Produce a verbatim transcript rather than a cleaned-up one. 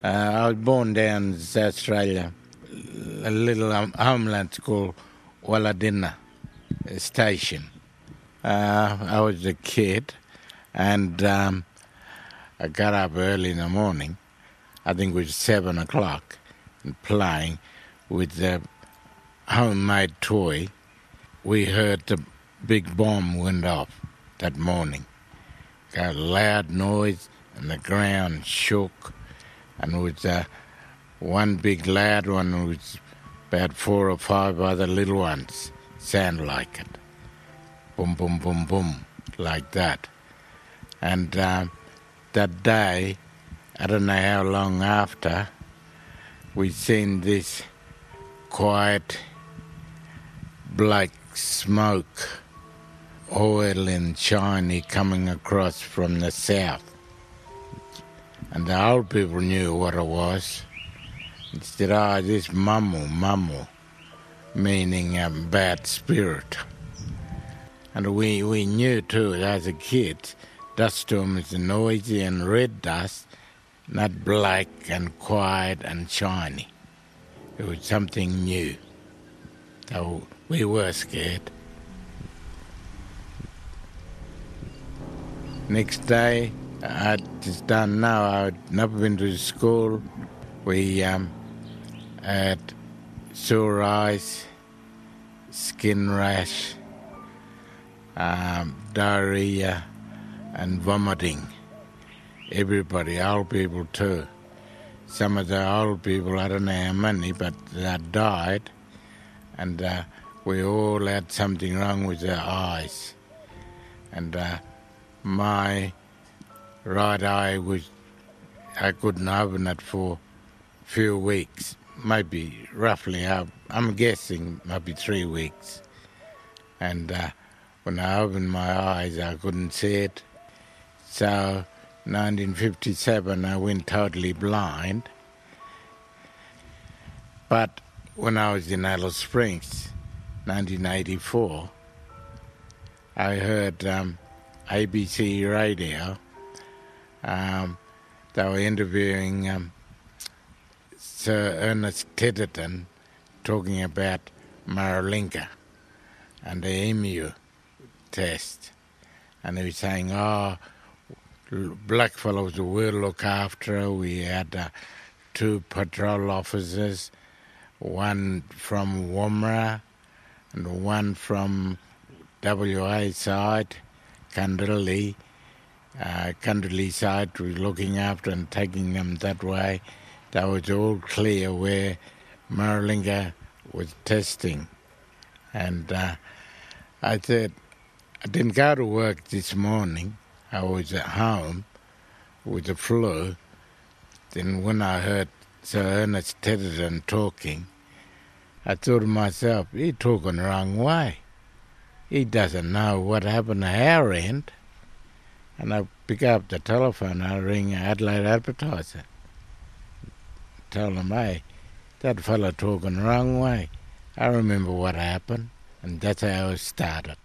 Uh, I was born down in South Australia, a little um, homeland called Walladina Station. Uh, I was a kid, and um, I got up early in the morning. I think it was seven o'clock, and playing with the homemade toy. We heard the big bomb went off that morning. Got a loud noise, and the ground shook. And it was uh, one big loud one with about four or five other little ones sound like it. Boom, boom, boom, boom, like that. And uh, that day, I don't know how long after, we seen this quiet black smoke, oil and shiny coming across from the south. And the old people knew what it was. They said, oh, this mamu, mamu, meaning a um, bad spirit. And we, we knew too, as a kid, dust storm is noisy and red dust, not black and quiet and shiny. It was something new. So we were scared. Next day, I just don't know. I'd never been to school. We um, had sore eyes, skin rash, um, diarrhea, and vomiting. Everybody, old people too. Some of the old people, I don't know how many, but they died, and uh, we all had something wrong with our eyes. And uh, my right eye was, I couldn't open it for a few weeks, maybe roughly, I'm guessing maybe three weeks. And uh, when I opened my eyes, I couldn't see it. So nineteen fifty-seven, I went totally blind. But when I was in Alice Springs, nineteen eighty-four, I heard um, A B C radio. Um, they were interviewing um, Sir Ernest Titterton talking about Maralinga and the emu test. And he was saying, oh, blackfellows will look after her. We had uh, two patrol officers, one from Woomera and one from W A side, Kundalini. Uh, Kundalini side was looking after and taking them that way. That was all clear where Maralinga was testing. And uh, I said, I didn't go to work this morning. I was at home with the flu. Then when I heard Sir Ernest Titterton talking, I thought to myself, he's talking the wrong way. He doesn't know what happened at our end. And I pick up the telephone, I ring Adelaide Advertiser. Tell them, hey, that fella talking the wrong way. I remember what happened, and that's how it started.